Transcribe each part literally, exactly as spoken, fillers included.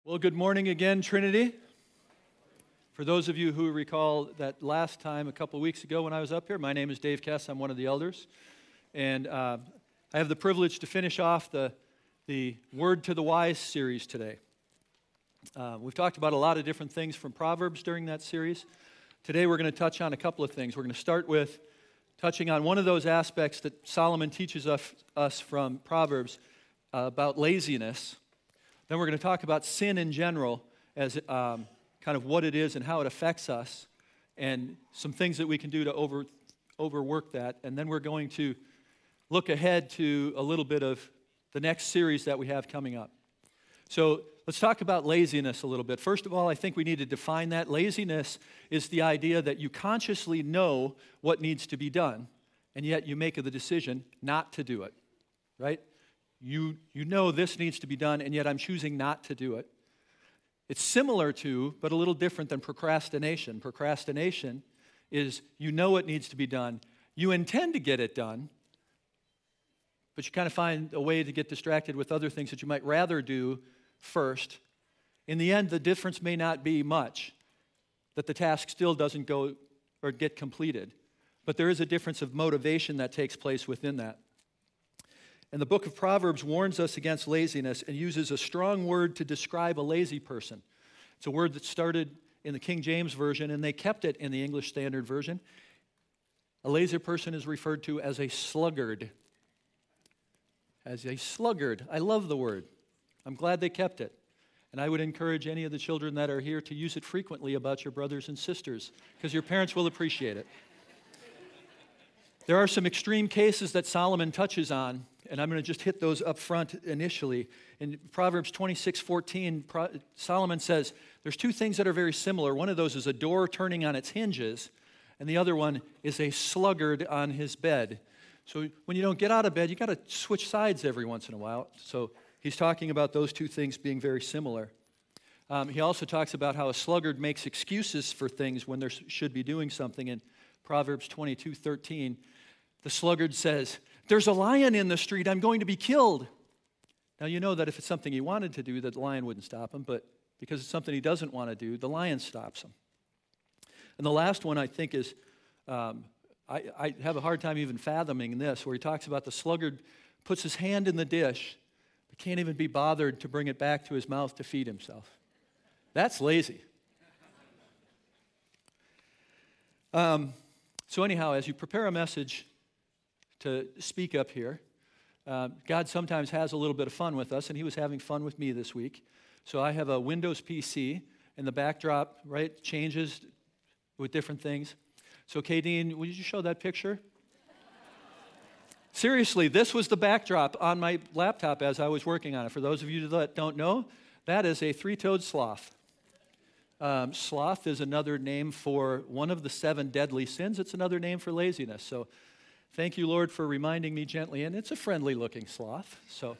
Well, good morning again, Trinity. For those of you who recall that last time, a couple weeks ago when I was up here, my name is Dave Kess. I'm one of the elders. And uh, I have the privilege to finish off the, the Word to the Wise series today. Uh, we've talked about a lot of different things from Proverbs during that series. Today we're going to touch on a couple of things. We're going to start with touching on one of those aspects that Solomon teaches us, us from Proverbs uh, about laziness. Then we're going to talk about sin in general as um, kind of what it is and how it affects us and some things that we can do to over, overwork that. And then we're going to look ahead to a little bit of the next series that we have coming up. So let's talk about laziness a little bit. First of all, I think we need to define that. Laziness is the idea that you consciously know what needs to be done, and yet you make the decision not to do it, right? You, you know this needs to be done, and yet I'm choosing not to do it. It's similar to, but a little different than procrastination. Procrastination is you know it needs to be done. You intend to get it done, but you kind of find a way to get distracted with other things that you might rather do first. In the end, the difference may not be much, that the task still doesn't go or get completed. But there is a difference of motivation that takes place within that. And the book of Proverbs warns us against laziness and uses a strong word to describe a lazy person. It's a word that started in the King James Version, and they kept it in the English Standard Version. A lazy person is referred to as a sluggard. As a sluggard. I love the word. I'm glad they kept it. And I would encourage any of the children that are here to use it frequently about your brothers and sisters, because your parents will appreciate it. There are some extreme cases that Solomon touches on, and I'm going to just hit those up front initially. In Proverbs twenty-six fourteen, Solomon says, there's two things that are very similar. One of those is a door turning on its hinges, and the other one is a sluggard on his bed. So when you don't get out of bed, you got to switch sides every once in a while. So he's talking about those two things being very similar. Um, he also talks about how a sluggard makes excuses for things when they should be doing something. In Proverbs twenty-two thirteen, the sluggard says, there's a lion in the street, I'm going to be killed. Now you know that if it's something he wanted to do, that the lion wouldn't stop him, but because it's something he doesn't want to do, the lion stops him. And the last one I think is, um, I, I have a hard time even fathoming this, where he talks about the sluggard puts his hand in the dish, but can't even be bothered to bring it back to his mouth to feed himself. That's lazy. Um, so anyhow, as you prepare a message to speak up here, uh, God sometimes has a little bit of fun with us, and he was having fun with me this week. So I have a Windows P C, and the backdrop, right, changes with different things. So, Kadeen, would you show that picture? Seriously, this was the backdrop on my laptop as I was working on it. For those of you that don't know, that is a three-toed sloth. Um, sloth is another name for one of the seven deadly sins. It's another name for laziness. So thank you, Lord, for reminding me gently. And it's a friendly-looking sloth. So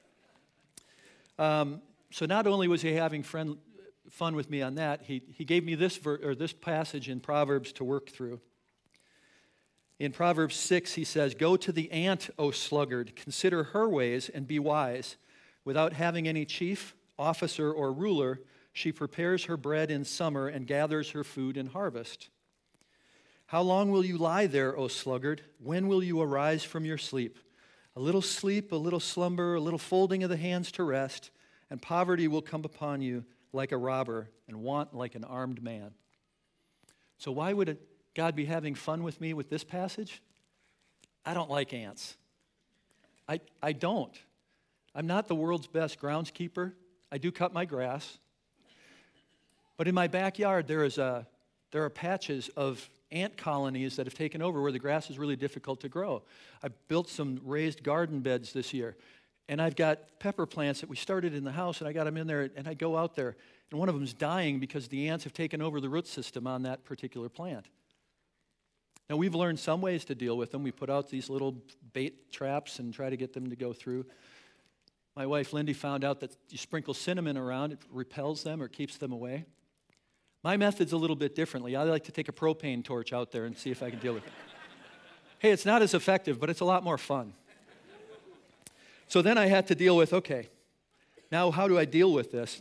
um, so not only was he having friend, fun with me on that, he, he gave me this, ver, or this passage in Proverbs to work through. In Proverbs six, he says, go to the ant, O sluggard, consider her ways and be wise. Without having any chief, officer, or ruler, she prepares her bread in summer and gathers her food in harvest. How long will you lie there, O sluggard? When will you arise from your sleep? A little sleep, a little slumber, a little folding of the hands to rest, and poverty will come upon you like a robber and want like an armed man. So why would God be having fun with me with this passage? I don't like ants. I, I don't. I'm not the world's best groundskeeper. I do cut my grass. But in my backyard, there is a, there are patches of ant colonies that have taken over where the grass is really difficult to grow. I built some raised garden beds this year, and I've got pepper plants that we started in the house, and I got them in there, and I go out there, and one of them's dying because the ants have taken over the root system on that particular plant. Now, we've learned some ways to deal with them. We put out these little bait traps and try to get them to go through. My wife, Lindy, found out that you sprinkle cinnamon around, it repels them or keeps them away. My method's a little bit differently. I like to take a propane torch out there and see if I can deal with it. Hey, it's not as effective, but it's a lot more fun. So then I had to deal with, okay, now how do I deal with this?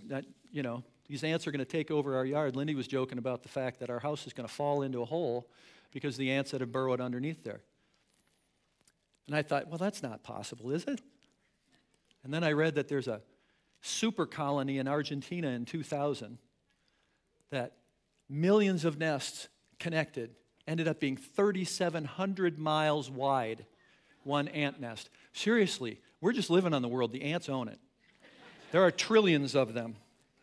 you know, these ants are going to take over our yard. Lindy was joking about the fact that our house is going to fall into a hole because the ants that have burrowed underneath there. And I thought, well, that's not possible, is it? And then I read that there's a super colony in Argentina in two thousand that millions of nests connected ended up being thirty-seven hundred miles wide, one ant nest. Seriously, we're just living on the world. The ants own it. There are trillions of them.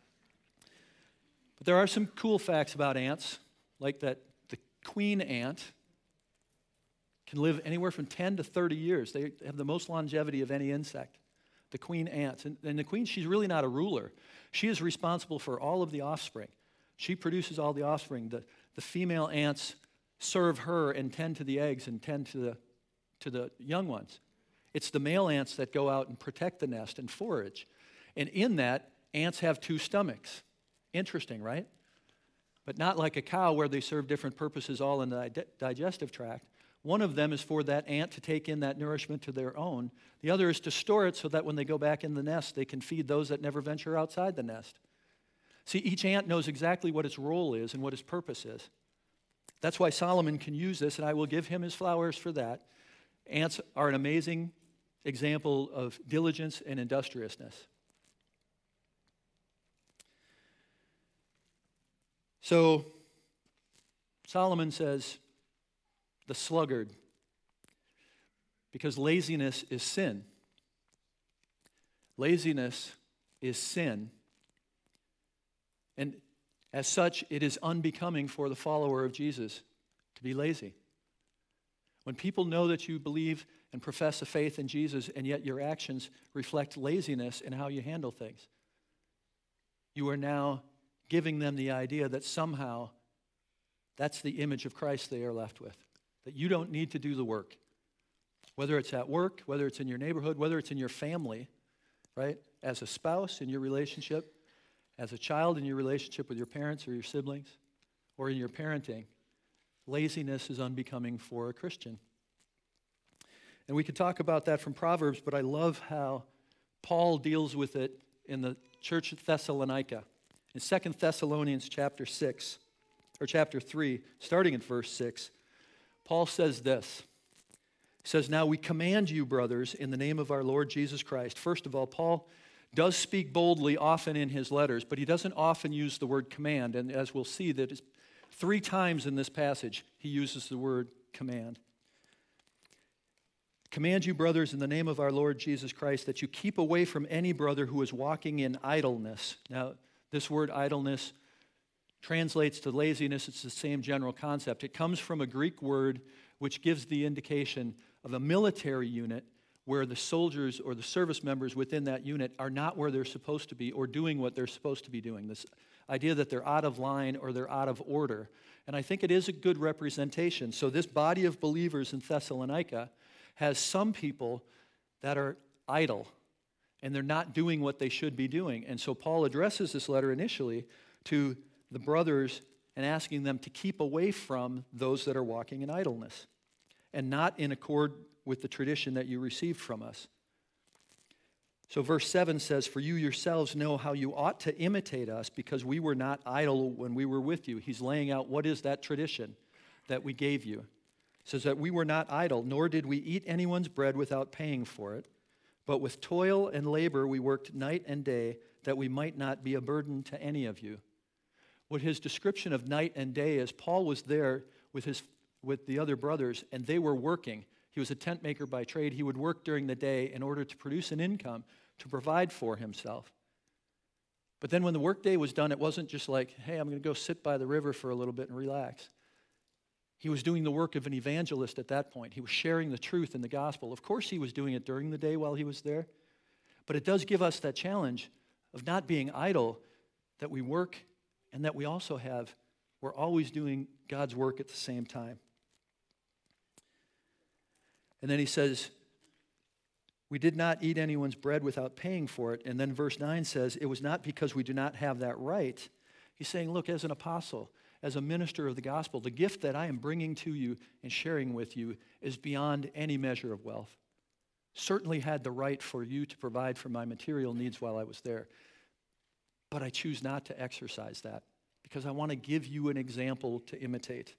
But there are some cool facts about ants, like that the queen ant can live anywhere from ten to thirty years. They have the most longevity of any insect, the queen ant. And, and the queen, she's really not a ruler. She is responsible for all of the offspring. She produces all the offspring. The, the female ants serve her and tend to the eggs and tend to the, to the young ones. It's the male ants that go out and protect the nest and forage. And in that, ants have two stomachs. Interesting, right? But not like a cow where they serve different purposes all in the digestive tract. One of them is for that ant to take in that nourishment to their own. The other is to store it so that when they go back in the nest, they can feed those that never venture outside the nest. See, each ant knows exactly what its role is and what its purpose is. That's why Solomon can use this, and I will give him his flowers for that. Ants are an amazing example of diligence and industriousness. So, Solomon says, the sluggard, because laziness is sin. Laziness is sin. And as such, it is unbecoming for the follower of Jesus to be lazy. When people know that you believe and profess a faith in Jesus, and yet your actions reflect laziness in how you handle things, you are now giving them the idea that somehow that's the image of Christ they are left with, that you don't need to do the work. Whether it's at work, whether it's in your neighborhood, whether it's in your family, right? As a spouse in your relationship, as a child in your relationship with your parents or your siblings, or in your parenting, laziness is unbecoming for a Christian. And we could talk about that from Proverbs, but I love how Paul deals with it in the church at Thessalonica. In Second Thessalonians chapter six, or chapter three, starting in verse six, Paul says this. He says, "Now we command you, brothers, in the name of our Lord Jesus Christ." First of all, Paul does speak boldly often in his letters, but he doesn't often use the word command. And as we'll see, that is three times in this passage, he uses the word command. "Command you, brothers, in the name of our Lord Jesus Christ, that you keep away from any brother who is walking in idleness." Now, this word idleness translates to laziness. It's the same general concept. It comes from a Greek word which gives the indication of a military unit where the soldiers or the service members within that unit are not where they're supposed to be or doing what they're supposed to be doing. This idea that they're out of line or they're out of order. And I think it is a good representation. So this body of believers in Thessalonica has some people that are idle and they're not doing what they should be doing. And so Paul addresses this letter initially to the brothers and asking them to keep away from those that are walking in idleness and not in accord with the tradition that you received from us. So verse seven says, "For you yourselves know how you ought to imitate us, because we were not idle when we were with you." He's laying out what is that tradition that we gave you. It says that we were not idle, nor did we eat anyone's bread without paying for it. But with toil and labor we worked night and day, that we might not be a burden to any of you. What his description of night and day is, Paul was there with his with the other brothers, and they were working. He was a tent maker by trade. He would work during the day in order to produce an income to provide for himself. But then when the workday was done, it wasn't just like, hey, I'm going to go sit by the river for a little bit and relax. He was doing the work of an evangelist at that point. He was sharing the truth in the gospel. Of course, he was doing it during the day while he was there. But it does give us that challenge of not being idle, that we work and that we also have, we're always doing God's work at the same time. And then he says, we did not eat anyone's bread without paying for it. And then verse nine says, it was not because we do not have that right. He's saying, look, as an apostle, as a minister of the gospel, the gift that I am bringing to you and sharing with you is beyond any measure of wealth. Certainly had the right for you to provide for my material needs while I was there. but I choose not to exercise that because I want to give you an example to imitate.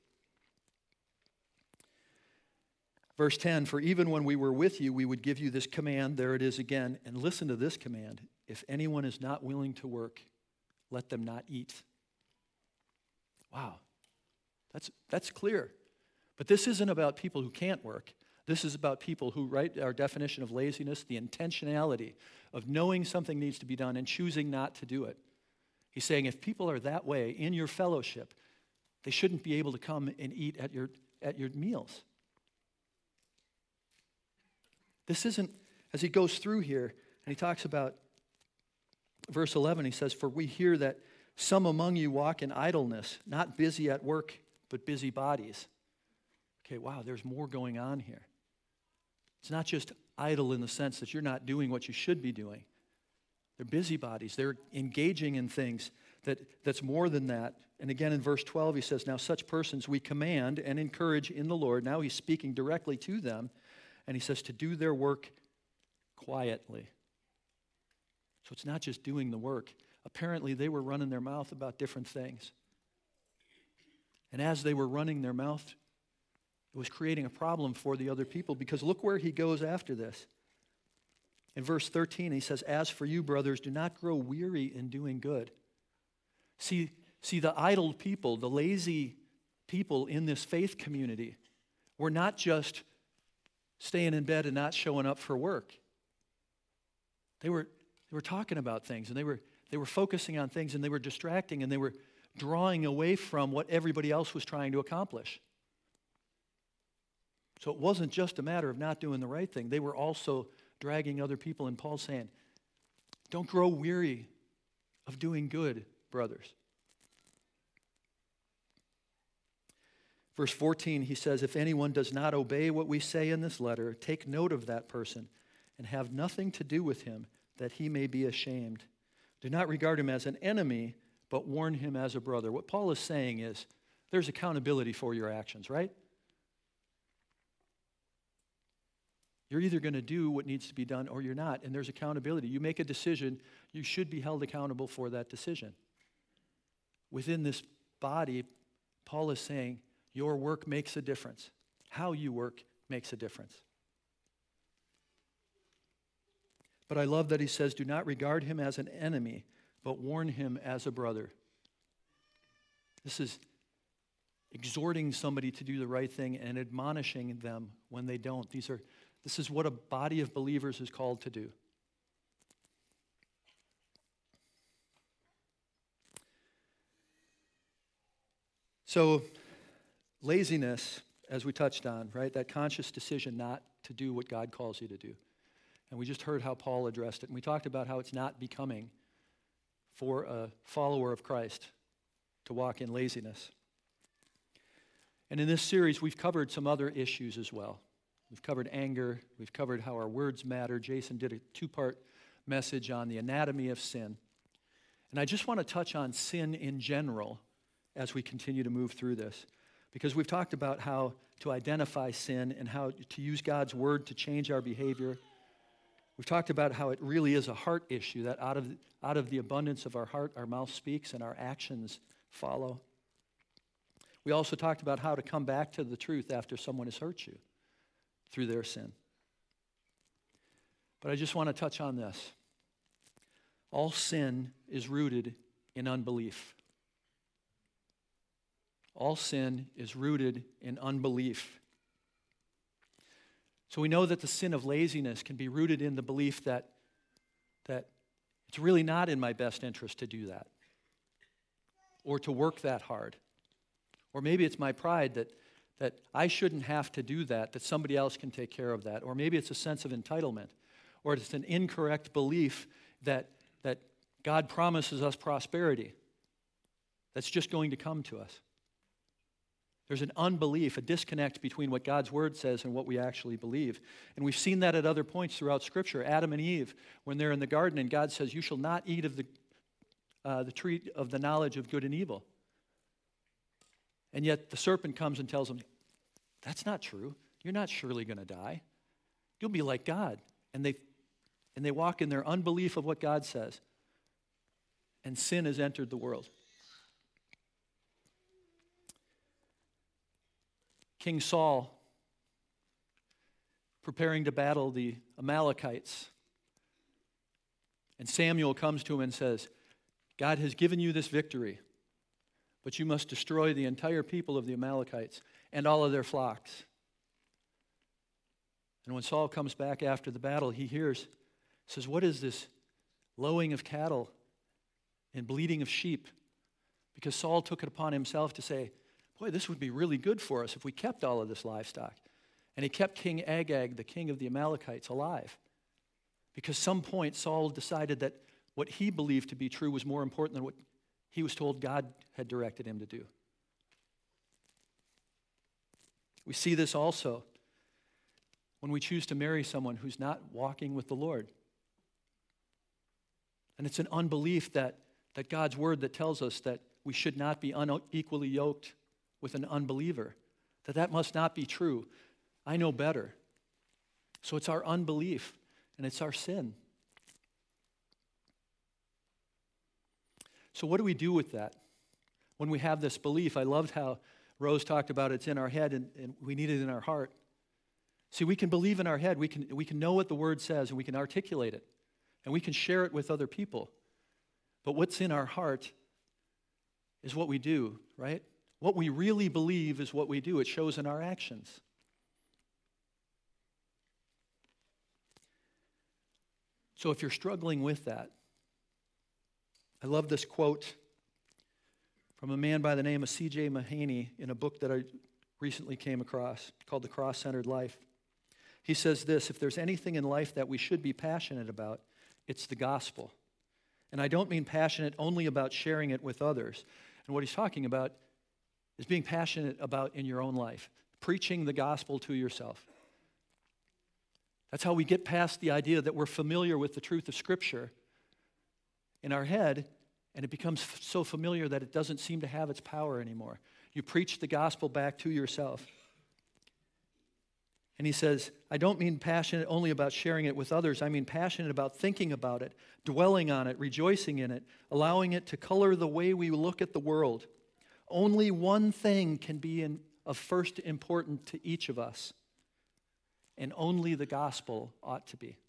Verse ten, for even when we were with you, we would give you this command. There it is again. And listen to this command. If anyone is not willing to work, let them not eat. Wow. That's, that's clear. But this isn't about people who can't work. This is about people who, right, our definition of laziness, the intentionality of knowing something needs to be done and choosing not to do it. He's saying if people are that way in your fellowship, they shouldn't be able to come and eat at your, at your meals. This isn't, as he goes through here, and he talks about verse eleven, he says, for we hear that some among you walk in idleness, not busy at work, but busy bodies. Okay, wow, there's more going on here. It's not just idle in the sense that you're not doing what you should be doing. They're busybodies. They're engaging in things that, that's more than that. And again, in verse twelve, he says, now such persons we command and encourage in the Lord. Now he's speaking directly to them. And he says to do their work quietly. So it's not just doing the work. Apparently, they were running their mouth about different things. And as they were running their mouth, it was creating a problem for the other people, because look where he goes after this. In verse thirteen, he says, as for you, brothers, do not grow weary in doing good. See, see the idle people, the lazy people in this faith community were not just staying in bed and not showing up for work. They were, they were talking about things, and they were, they were focusing on things, and they were distracting, and they were drawing away from what everybody else was trying to accomplish. So it wasn't just a matter of not doing the right thing. They were also dragging other people, and Paul's saying, don't grow weary of doing good, brothers. Verse fourteen, he says, if anyone does not obey what we say in this letter, take note of that person and have nothing to do with him, that he may be ashamed. Do not regard him as an enemy, but warn him as a brother. What Paul is saying is there's accountability for your actions, right? You're either going to do what needs to be done or you're not, and there's accountability. You make a decision, you should be held accountable for that decision. Within this body, Paul is saying, your work makes a difference. How you work makes a difference. But I love that he says, do not regard him as an enemy, but warn him as a brother. This is exhorting somebody to do the right thing and admonishing them when they don't. These are, this is what a body of believers is called to do. So, laziness, as we touched on, right? That conscious decision not to do what God calls you to do. And we just heard how Paul addressed it. And we talked about how it's not becoming for a follower of Christ to walk in laziness. And in this series, we've covered some other issues as well. We've covered anger. We've covered how our words matter. Jason did a two-part message on the anatomy of sin. And I just want to touch on sin in general as we continue to move through this. Because we've talked about how to identify sin and how to use God's word to change our behavior. We've talked about how it really is a heart issue, that out of, out of the abundance of our heart, our mouth speaks and our actions follow. We also talked about how to come back to the truth after someone has hurt you through their sin. But I just want to touch on this. All sin is rooted in unbelief. All sin is rooted in unbelief. So we know that the sin of laziness can be rooted in the belief that, that it's really not in my best interest to do that, or to work that hard. Or maybe it's my pride that, that I shouldn't have to do that, that somebody else can take care of that. Or maybe it's a sense of entitlement. Or it's an incorrect belief that, that God promises us prosperity that's just going to come to us. There's an unbelief, a disconnect between what God's word says and what we actually believe. And we've seen that at other points throughout Scripture. Adam and Eve, when they're in the garden and God says, you shall not eat of the, uh, the tree of the knowledge of good and evil. And yet the serpent comes and tells them, that's not true. You're not surely going to die. You'll be like God. And they, and they walk in their unbelief of what God says. and sin has entered the world. King Saul, preparing to battle the Amalekites, and Samuel comes to him and says, God has given you this victory, but you must destroy the entire people of the Amalekites and all of their flocks. And when Saul comes back after the battle, he hears, says, what is this lowing of cattle and bleating of sheep? Because Saul took it upon himself to say, boy, this would be really good for us if we kept all of this livestock. And he kept King Agag, the king of the Amalekites, alive. Because some point Saul decided that what he believed to be true was more important than what he was told God had directed him to do. We see this also when we choose to marry someone who's not walking with the Lord. And it's an unbelief that, that God's word that tells us that we should not be unequally yoked with an unbeliever, that that must not be true. I know better. So it's our unbelief and it's our sin. So what do we do with that? When we have this belief, I loved how Rose talked about it's in our head and, and we need it in our heart. See, we can believe in our head, we can, we can know what the word says and we can articulate it and we can share it with other people. But what's in our heart is what we do, right? What we really believe is what we do. It shows in our actions. So if you're struggling with that, I love this quote from a man by the name of C J Mahaney in a book that I recently came across called The Cross-Centered Life. He says this, if there's anything in life that we should be passionate about, it's the gospel. And I don't mean passionate only about sharing it with others. And what he's talking about is being passionate about in your own life, preaching the gospel to yourself. That's how we get past the idea that we're familiar with the truth of Scripture in our head, and it becomes f- so familiar that it doesn't seem to have its power anymore. You preach the gospel back to yourself. And he says, I don't mean passionate only about sharing it with others. I mean passionate about thinking about it, dwelling on it, rejoicing in it, allowing it to color the way we look at the world. Only one thing can be in, of first importance to each of us, and only the gospel ought to be.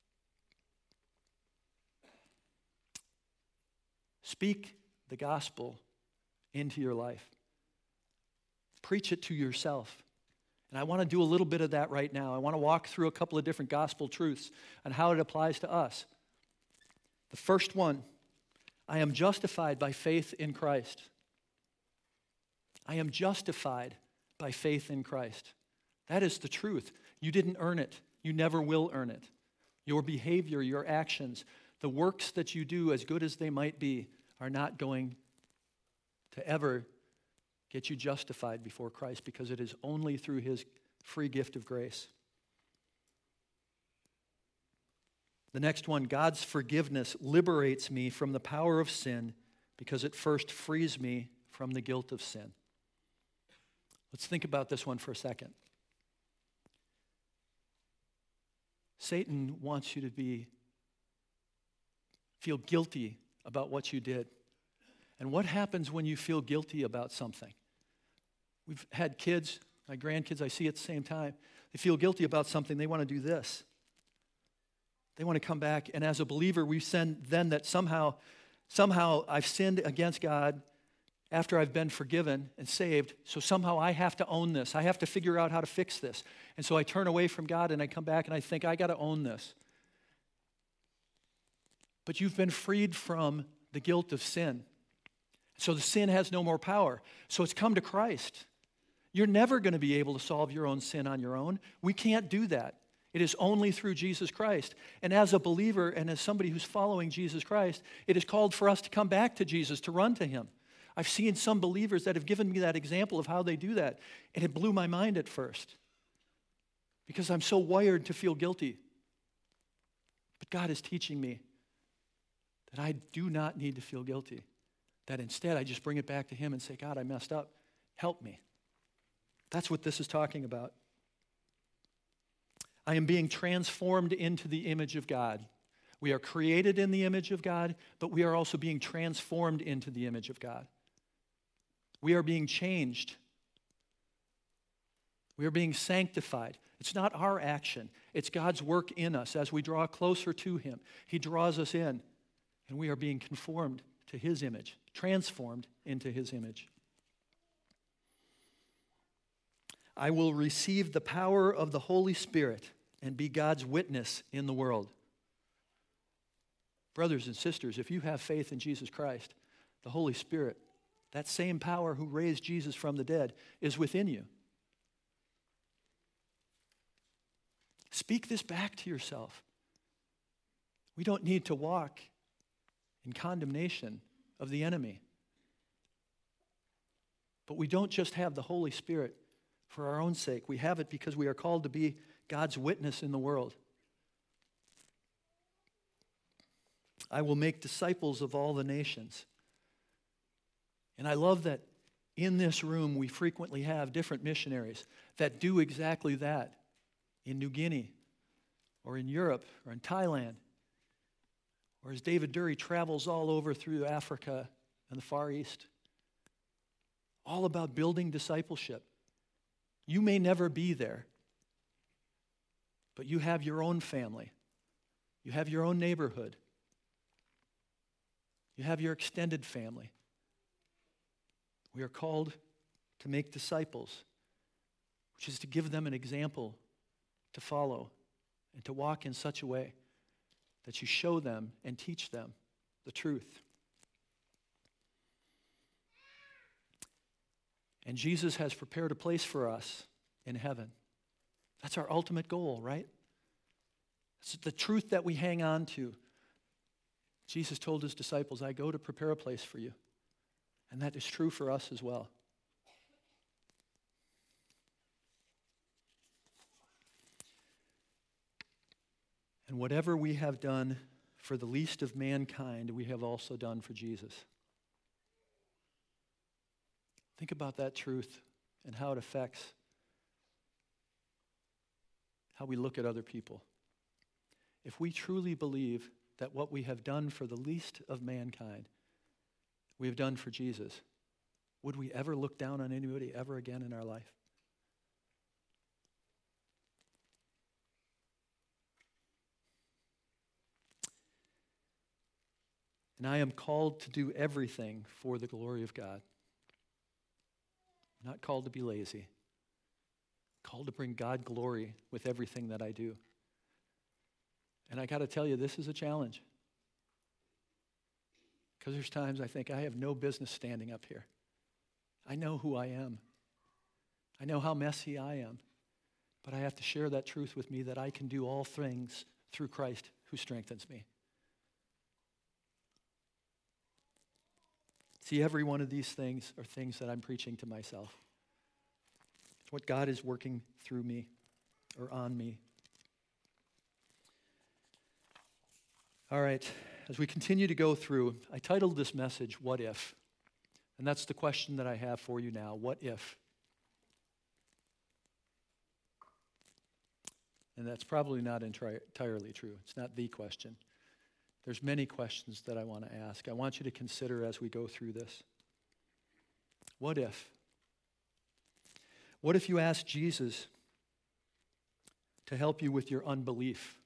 Speak the gospel into your life. Preach it to yourself. And I want to do a little bit of that right now. I want to walk through a couple of different gospel truths and how it applies to us. The first one, I am justified by faith in Christ. I am justified by faith in Christ. That is the truth. You didn't earn it. You never will earn it. Your behavior, your actions, the works that you do, as good as they might be, are not going to ever get you justified before Christ, because it is only through his free gift of grace. The next one, God's forgiveness liberates me from the power of sin because it first frees me from the guilt of sin. Let's think about this one for a second. Satan wants you to be feel guilty about what you did. And what happens when you feel guilty about something? We've had kids, my grandkids, I see at the same time. They feel guilty about something. They want to do this. They want to come back. And as a believer, we send then that somehow, somehow I've sinned against God after I've been forgiven and saved. So somehow I have to own this. I have to figure out how to fix this. And so I turn away from God and I come back and I think, I got to own this. But you've been freed from the guilt of sin. So the sin has no more power. So it's come to Christ. You're never going to be able to solve your own sin on your own. We can't do that. It is only through Jesus Christ. And as a believer and as somebody who's following Jesus Christ, it is called for us to come back to Jesus, to run to him. I've seen some believers that have given me that example of how they do that, and it blew my mind at first because I'm so wired to feel guilty. But God is teaching me that I do not need to feel guilty, that instead I just bring it back to him and say, God, I messed up. Help me. That's what this is talking about. I am being transformed into the image of God. We are created in the image of God, but we are also being transformed into the image of God. We are being changed. We are being sanctified. It's not our action. It's God's work in us as we draw closer to him. He draws us in, and we are being conformed to his image, transformed into his image. I will receive the power of the Holy Spirit and be God's witness in the world. Brothers and sisters, if you have faith in Jesus Christ, the Holy Spirit, that same power who raised Jesus from the dead, is within you. Speak this back to yourself. We don't need to walk in condemnation of the enemy. But we don't just have the Holy Spirit for our own sake. We have it because we are called to be God's witness in the world. I will make disciples of all the nations. And I love that in this room we frequently have different missionaries that do exactly that in New Guinea or in Europe or in Thailand, or as David Dury travels all over through Africa and the Far East. All about building discipleship. You may never be there, but you have your own family. You have your own neighborhood. You have your extended family. We are called to make disciples, which is to give them an example to follow and to walk in such a way that you show them and teach them the truth. And Jesus has prepared a place for us in heaven. That's our ultimate goal, right? It's the truth that we hang on to. Jesus told his disciples, I go to prepare a place for you. And that is true for us as well. And whatever we have done for the least of mankind, we have also done for Jesus. Think about that truth and how it affects how we look at other people. If we truly believe that what we have done for the least of mankind, we have done for Jesus, would we ever look down on anybody ever again in our life? And I am called to do everything for the glory of God. I'm not called to be lazy. I'm called to bring God glory with everything that I do. And I got to tell you, this is a challenge. Because there's times I think I have no business standing up here. I know who I am. I know how messy I am. But I have to share that truth with me that I can do all things through Christ who strengthens me. See, every one of these things are things that I'm preaching to myself. It's what God is working through me or on me. All right, as we continue to go through, I titled this message, What If? And that's the question that I have for you now. What if? And that's probably not entri- entirely true. It's not the question. There's many questions that I want to ask. I want you to consider as we go through this. What if? What if you asked Jesus to help you with your unbelief?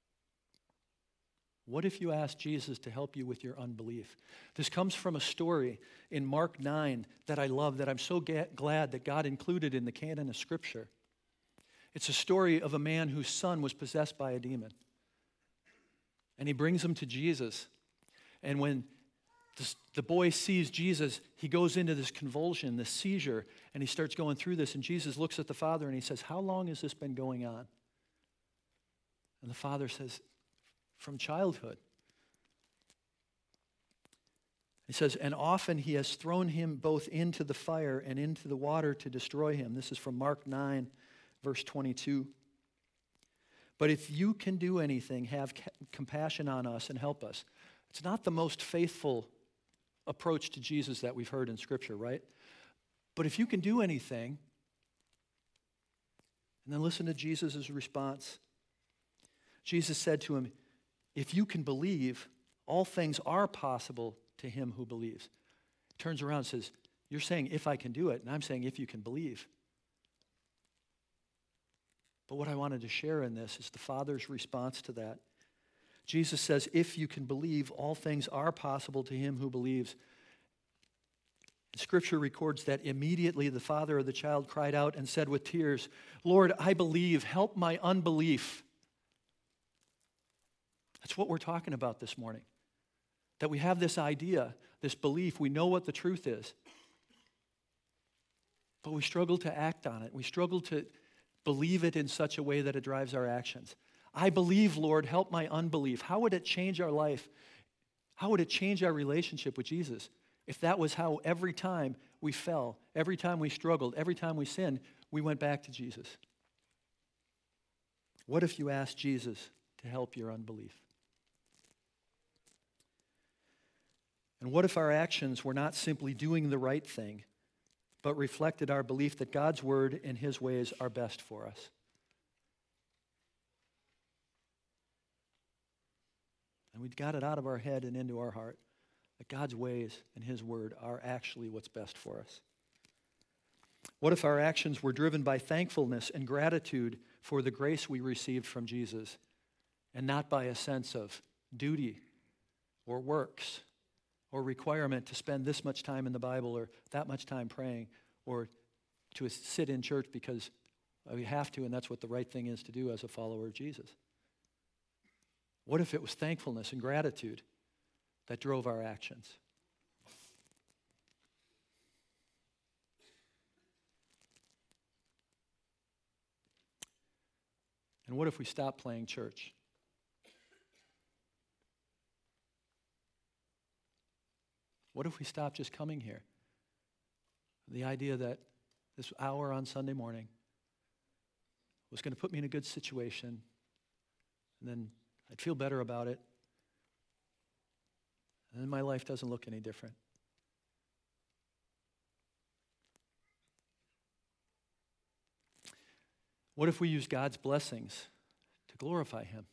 What if you asked Jesus to help you with your unbelief? This comes from a story in Mark nine that I love, that I'm so ga- glad that God included in the canon of Scripture. It's a story of a man whose son was possessed by a demon. And he brings him to Jesus. And when this, the boy sees Jesus, he goes into this convulsion, this seizure, and he starts going through this. And Jesus looks at the father and he says, how long has this been going on? And the father says, from childhood. He says, and often he has thrown him both into the fire and into the water to destroy him. This is from Mark nine, verse twenty-two. But if you can do anything, have compassion on us and help us. It's not the most faithful approach to Jesus that we've heard in Scripture, right? But if you can do anything, and then listen to Jesus' response. Jesus said to him, if you can believe, all things are possible to him who believes. He turns around and says, you're saying if I can do it, and I'm saying if you can believe. But what I wanted to share in this is the Father's response to that. Jesus says, if you can believe, all things are possible to him who believes. Scripture records that immediately the father of the child cried out and said with tears, Lord, I believe, help my unbelief. That's what we're talking about this morning. That we have this idea, this belief, we know what the truth is. But we struggle to act on it. We struggle to believe it in such a way that it drives our actions. I believe, Lord, help my unbelief. How would it change our life? How would it change our relationship with Jesus if that was how every time we fell, every time we struggled, every time we sinned, we went back to Jesus? What if you asked Jesus to help your unbelief? And what if our actions were not simply doing the right thing, but reflected our belief that God's word and his ways are best for us? And we got it out of our head and into our heart that God's ways and his word are actually what's best for us. What if our actions were driven by thankfulness and gratitude for the grace we received from Jesus, and not by a sense of duty or works or requirement to spend this much time in the Bible or that much time praying or to sit in church because we have to and that's what the right thing is to do as a follower of Jesus? What if it was thankfulness and gratitude that drove our actions? And what if we stopped playing church? What if we stopped just coming here? The idea that this hour on Sunday morning was going to put me in a good situation, and then I'd feel better about it, and then my life doesn't look any different. What if we use God's blessings to glorify him?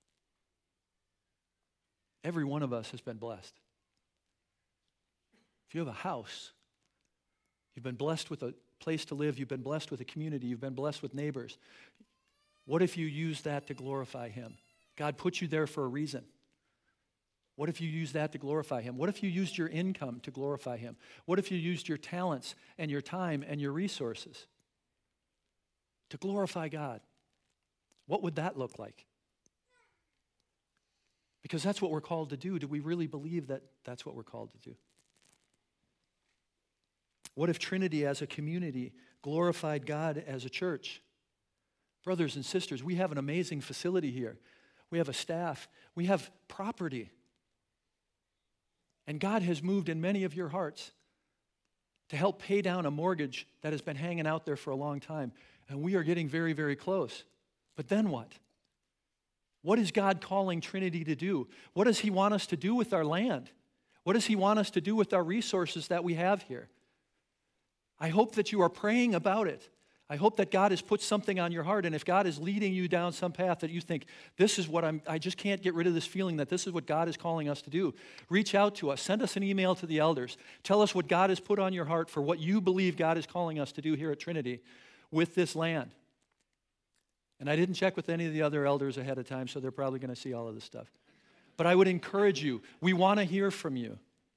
Every one of us has been blessed. If you have a house, you've been blessed with a place to live, you've been blessed with a community, you've been blessed with neighbors. What if you use that to glorify him? God put you there for a reason. What if you use that to glorify him? What if you used your income to glorify him? What if you used your talents and your time and your resources to glorify God? What would that look like? Because that's what we're called to do. Do we really believe that that's what we're called to do? What if Trinity as a community glorified God as a church? Brothers and sisters, we have an amazing facility here. We have a staff. We have property. And God has moved in many of your hearts to help pay down a mortgage that has been hanging out there for a long time. And we are getting very, very close. But then what? What is God calling Trinity to do? What does he want us to do with our land? What does he want us to do with our resources that we have here? I hope that you are praying about it. I hope that God has put something on your heart, and if God is leading you down some path that you think, this is what I'm, I just can't get rid of this feeling that this is what God is calling us to do, reach out to us. Send us an email to the elders. Tell us what God has put on your heart for what you believe God is calling us to do here at Trinity with this land. And I didn't check with any of the other elders ahead of time, so they're probably going to see all of this stuff. But I would encourage you, we want to hear from you.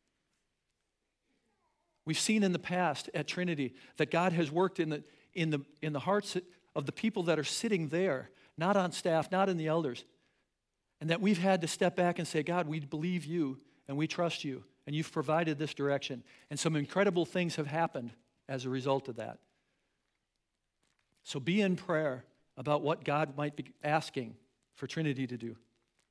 We've seen in the past at Trinity that God has worked in the in the in the hearts of the people that are sitting there, not on staff, not in the elders, and that we've had to step back and say, God, we believe you and we trust you, and you've provided this direction. And some incredible things have happened as a result of that. So be in prayer about what God might be asking for Trinity to do.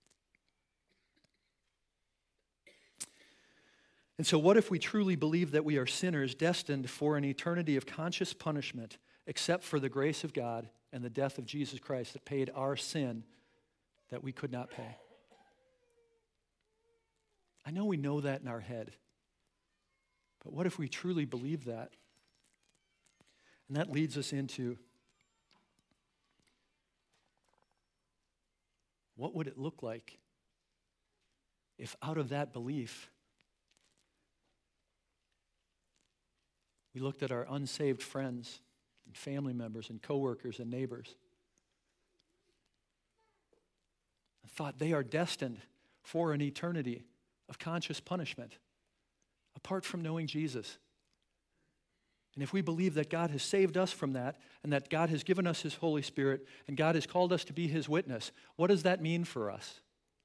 And so what if we truly believe that we are sinners destined for an eternity of conscious punishment except for the grace of God and the death of Jesus Christ that paid our sin that we could not pay? I know we know that in our head, but what if we truly believe that? And that leads us into, what would it look like if out of that belief, we looked at our unsaved friends and family members and coworkers and neighbors and thought they are destined for an eternity of conscious punishment apart from knowing Jesus. And if we believe that God has saved us from that and that God has given us his Holy Spirit and God has called us to be his witness, what does that mean for us?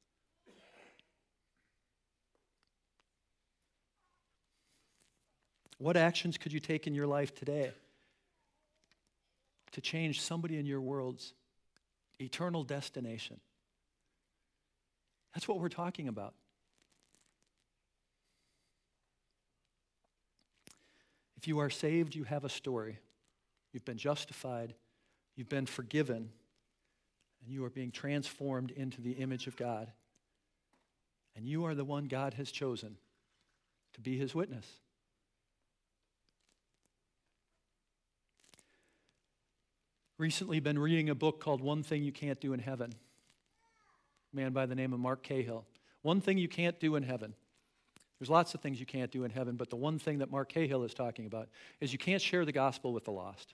What actions could you take in your life today to change somebody in your world's eternal destination? That's what we're talking about. If you are saved, you have a story. You've been justified, you've been forgiven, and you are being transformed into the image of God. And you are the one God has chosen to be his witness. Recently been reading a book called One Thing You Can't Do in Heaven. A man by the name of Mark Cahill. One thing you can't do in heaven. There's lots of things you can't do in heaven, but the one thing that Mark Cahill is talking about is you can't share the gospel with the lost.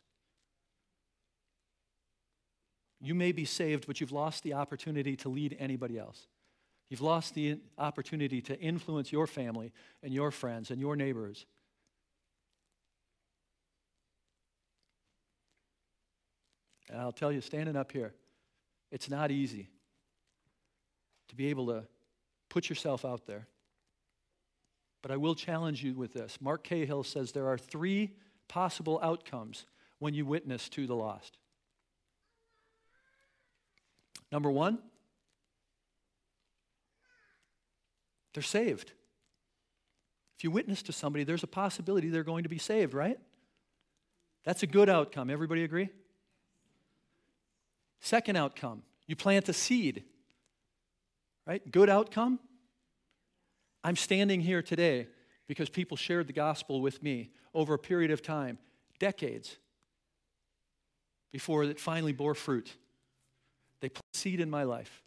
You may be saved, but you've lost the opportunity to lead anybody else. You've lost the opportunity to influence your family and your friends and your neighbors. And I'll tell you, standing up here, it's not easy to be able to put yourself out there. But I will challenge you with this. Mark Cahill says there are three possible outcomes when you witness to the lost. Number one, they're saved. If you witness to somebody, there's a possibility they're going to be saved, right? That's a good outcome. Everybody agree? Second outcome, you plant a seed, right? Good outcome. I'm standing here today because people shared the gospel with me over a period of time, decades, before it finally bore fruit. They planted a seed in my life.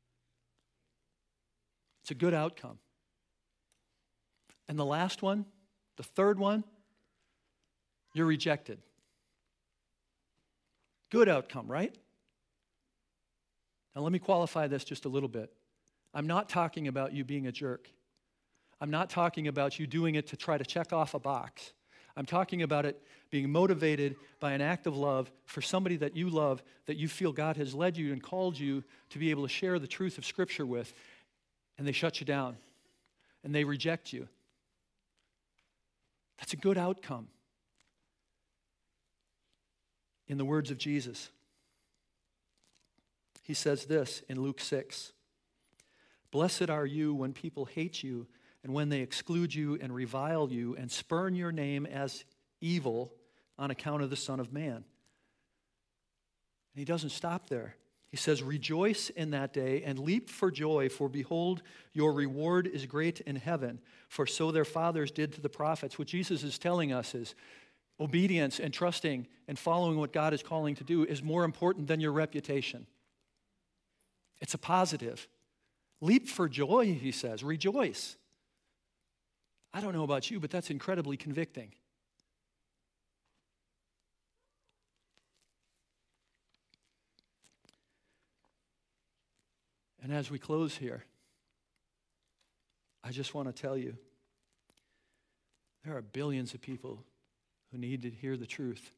It's a good outcome. And the last one, the third one, you're rejected. Good outcome, right? Now let me qualify this just a little bit. I'm not talking about you being a jerk. I'm not talking about you doing it to try to check off a box. I'm talking about it being motivated by an act of love for somebody that you love, that you feel God has led you and called you to be able to share the truth of Scripture with, and they shut you down, and they reject you. That's a good outcome. In the words of Jesus, he says this in Luke six, "Blessed are you when people hate you and when they exclude you and revile you and spurn your name as evil on account of the Son of Man." And he doesn't stop there. He says, "Rejoice in that day and leap for joy, for behold, your reward is great in heaven, for so their fathers did to the prophets." What Jesus is telling us is obedience and trusting and following what God is calling to do is more important than your reputation. It's a positive. Leap for joy, he says. Rejoice. I don't know about you, but that's incredibly convicting. And as we close here, I just want to tell you, there are billions of people who need to hear the truth.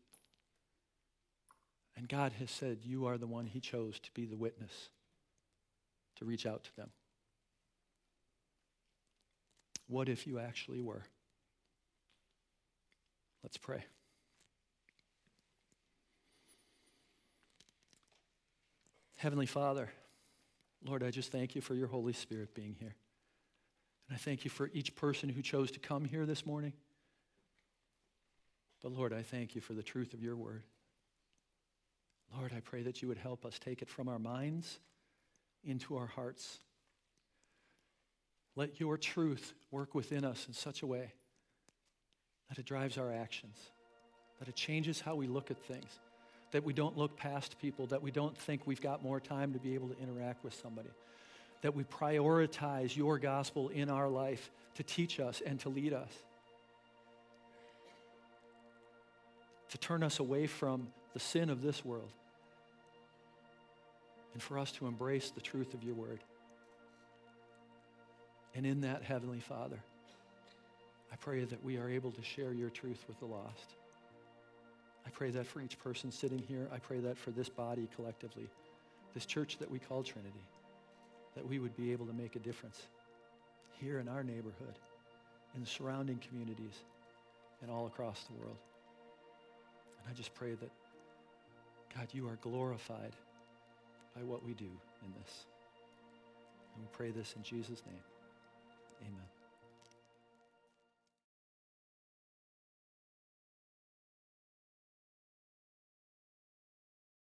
And God has said, you are the one he chose to be the witness, to reach out to them. What if you actually were? Let's pray. Heavenly Father, Lord, I just thank you for your Holy Spirit being here. And I thank you for each person who chose to come here this morning. But Lord, I thank you for the truth of your word. Lord, I pray that you would help us take it from our minds into our hearts. Let your truth work within us in such a way that it drives our actions, that it changes how we look at things, that we don't look past people, that we don't think we've got more time to be able to interact with somebody. that we prioritize your gospel in our life to teach us and to lead us, to turn us away from the sin of this world, and for us to embrace the truth of your word. And in that, Heavenly Father, I pray that we are able to share your truth with the lost. I pray that for each person sitting here. I pray that for this body collectively, this church that we call Trinity, that we would be able to make a difference here in our neighborhood, in the surrounding communities, and all across the world. And I just pray that, God, you are glorified by what we do in this. And we pray this in Jesus' name. Amen.